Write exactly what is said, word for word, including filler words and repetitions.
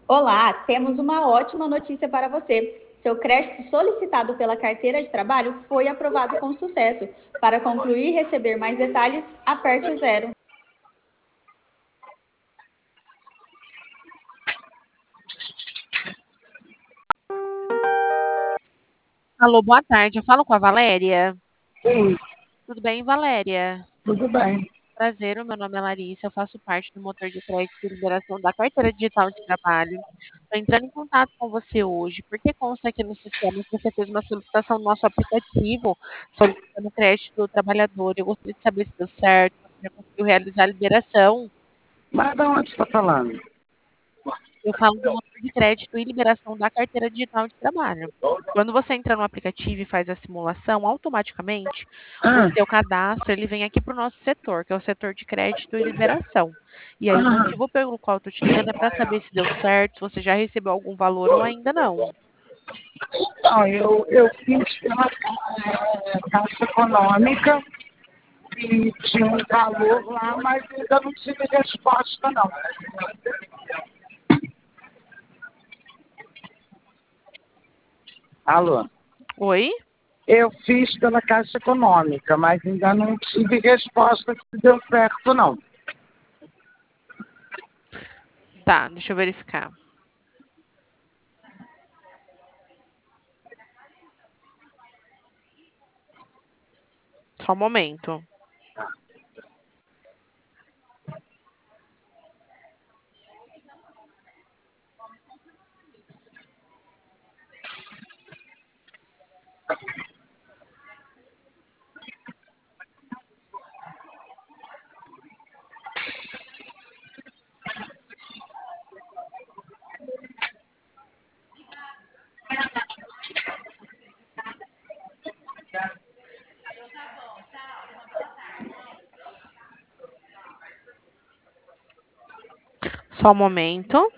Olá, temos uma ótima notícia para você. Seu crédito solicitado pela carteira de trabalho foi aprovado com sucesso. Para concluir e receber mais detalhes, aperte o zero. Alô, boa tarde. Eu falo com a Valéria. Sim, Tudo bem, Valéria? tudo bem. Prazer, o meu nome é Larissa, eu faço parte do motor de crédito e liberação da carteira digital de trabalho. Estou entrando em contato com você hoje, porque consta aqui no sistema que você fez uma solicitação no nosso aplicativo solicitando crédito do trabalhador. Eu gostaria de saber se deu certo, se você já conseguiu realizar a liberação. Mas de onde você está falando? Eu falo do motor de crédito e liberação da carteira digital de trabalho. Quando você entra no aplicativo e faz a simulação, automaticamente o Ah, seu cadastro ele vem aqui para o nosso setor, que é o setor de crédito e liberação. E aí o ah, motivo pelo qual eu estou te ligando é para saber se deu certo, se você já recebeu algum valor ou ainda não. então, eu, eu fiz pela eh, Caixa Econômica e tinha um valor lá, mas ainda não tive resposta, não. Alô? Oi? Eu fiz pela Caixa Econômica, mas ainda não tive resposta se deu certo, não. Tá, deixa eu verificar. Só um momento. Só um momento.